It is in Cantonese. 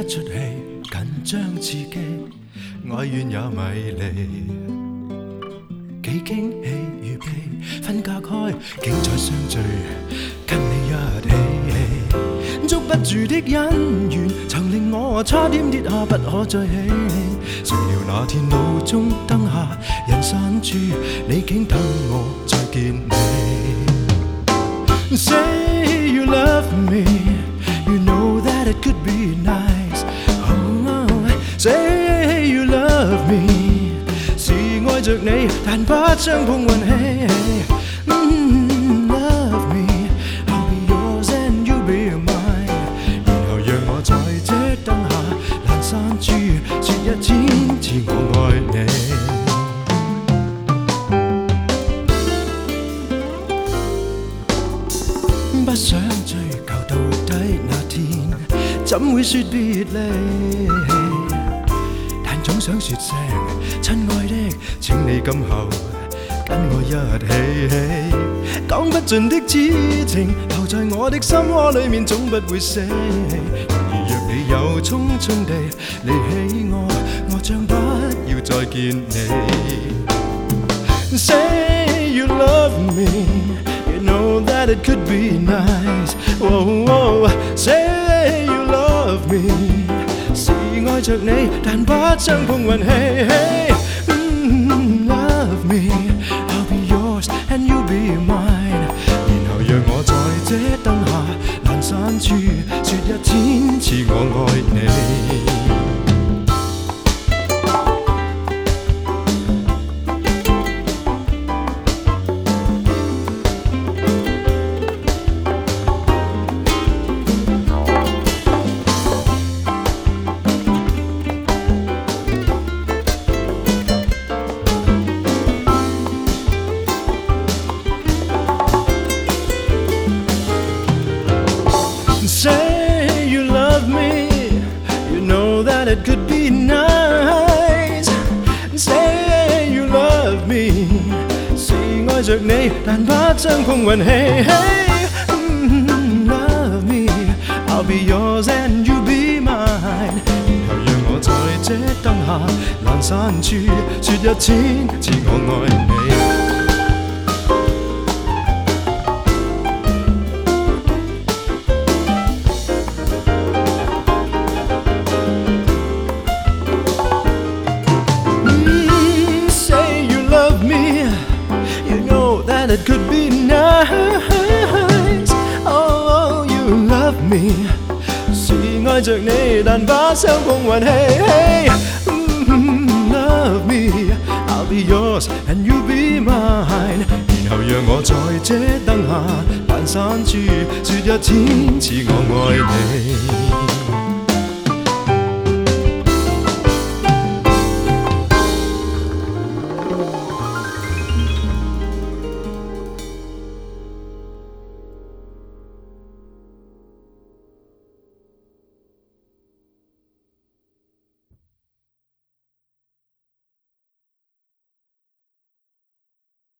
出戲，緊張刺激，愛怨也迷離。幾驚喜預備，分隔開，竟再相聚，跟你一起。捉不住的姻緣，曾令我差點跌下，不可再起。誰料那天路中燈下，人散處，你竟等我再見你。Say you love me, you know that it could be nice. Oh, say you love me, 是愛着你，但不相碰運氣。Love me, I'll be yours and you'll be mine. 然後讓我在這燈下闌珊處，說一千次我愛你。不想追究到底那天怎會說別離，但總想說聲親愛的，請你今後跟我一起。講不盡的痴情留在我的心窩裡面，總不會死。然而若你又匆匆地離棄我，我將不要再見你。Say you love me.You know that it could be nice. Oh, oh, say you love me. 是愛着你，但不相碰運氣。Love me, I'll be yours and you'll be mine. 然後讓我在這燈下闌珊處，說一千次我愛你。Say you love me, you know that it could be nice. Say you love me, 是愛着你，但不相碰運氣。Love me, I'll be yours and you'll be mine. 然後讓我在這燈下闌珊處，說一千次我愛你。That it could be nice. Oh, you love me. 是愛着你，但不相碰運氣。Love me, I'll be yours and you'll be mine. 然後讓我在這燈下闌珊處，說一千次我愛你。